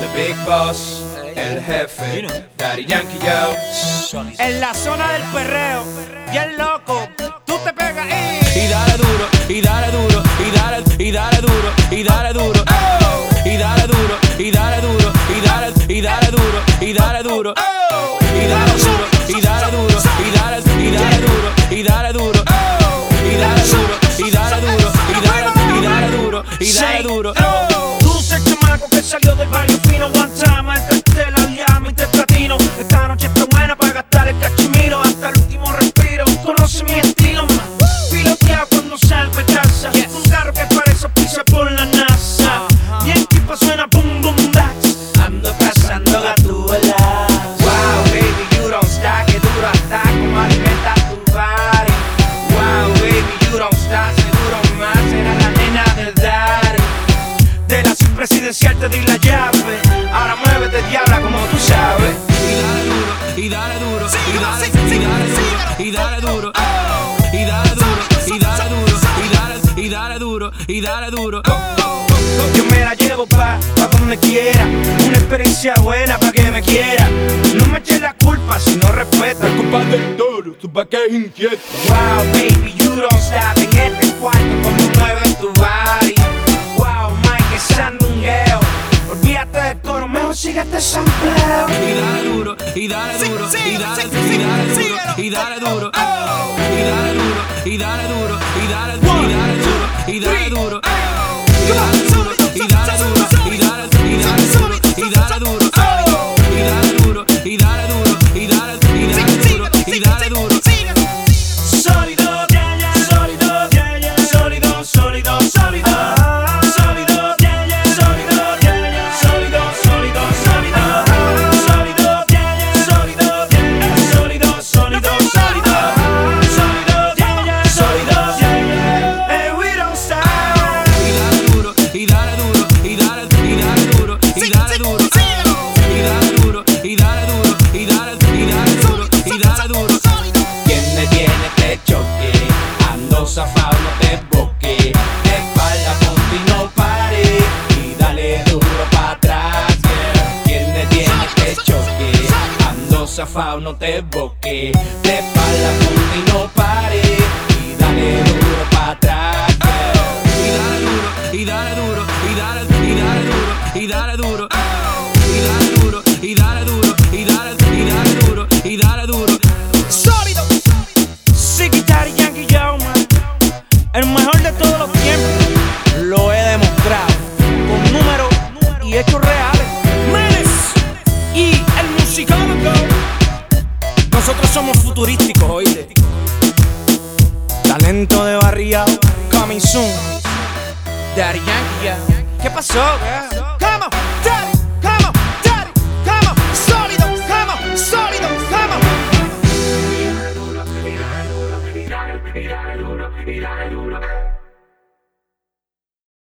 The Big Boss, el jefe, Daddy Yankee yo. En la zona del perreo, bien loco, tú te pegas y dale duro, y dale duro, y dale duro, y dale duro, y dale duro, y dale duro, y dale duro, y dale duro, y dale duro, y dale duro, y dale duro, y dale duro, y dale duro, y dale duro, y dale duro, y dale duro, y dale duro. Tú sos el chamaco que salió del barrio fino, one time, el cartel, aliame y te platino. Esta noche está buena para gastar el cachimiro hasta el último respiro. Conoce mi estilo, piloteado cuando salgo de casa. Un carro que parece pisa por la NASA. Mi equipo suena boom boom bats. Ando cazando gatúbelas. Wow, baby, you don't stop, que duro hasta como alimenta tu body. Wow, baby, you don't stop, seguro más será la nena del daddy. De la presidencial te di la llave. Ahora muévete, diabla, como tú sabes. Y dale duro, y dale duro, y dale duro, y dale duro, y dale duro, y dale duro, y dale duro. Yo me la llevo pa' donde quiera. Una experiencia buena pa' que me quiera. No me eches la culpa si no respeta. El compadre del toro, tu pa' que es inquieto. Wow, baby, you don't stop en este cuarto como mueves tu body. Wow, Mike, es sandungueo. Olvídate del coro, mejor sigue este sampleo. Y dale duro, y dale duro, y dale duro, y dale duro, y dale duro, y dale duro, y dale duro, y dale duro, y dale duro, y dale duro, y dale duro, y dale duro, y dale duro, y dale duro, y dale duro, y dale duro, y dale duro, y dale duro. Sólido, sólido, sólido, sólido, sólido. ¿Quién me tiene este choque? Ando zafado, no te boque. Espalda, ponte y no pare. Y dale duro pa' atrás, yeah. ¿Quién me tiene este choque? Ando zafado, no te boque. De espalda, ponte y no pare. Y dale duro pa' atrás, yeah. Y dale duro, y dale duro, y dale duro, y dale duro, y dale duro, y dale duro, y dale duro, y dale duro. Sólido, Ziggy Daddy Yankee yo, man. El mejor de todos los tiempos. Lo he demostrado con números y hechos reales. Menes y el musicólogo. Nosotros somos futurísticos, oíste. Talento de barriado, coming soon. Daddy Yankee, ya. ¿Qué pasó? Come on, Daddy, come on, Daddy, come on. Sólido, come on, sólido, come on. Y dale duro, y dale duro, y dale duro, y dale duro.